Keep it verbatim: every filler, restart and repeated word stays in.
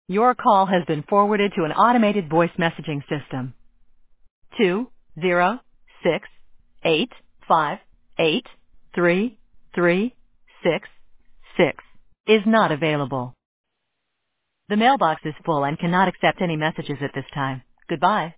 Your call has been forwarded to an automated voice messaging system. Two zero six eight five eight three three six six is not available. The mailbox is full and cannot accept any messages at this time. Goodbye.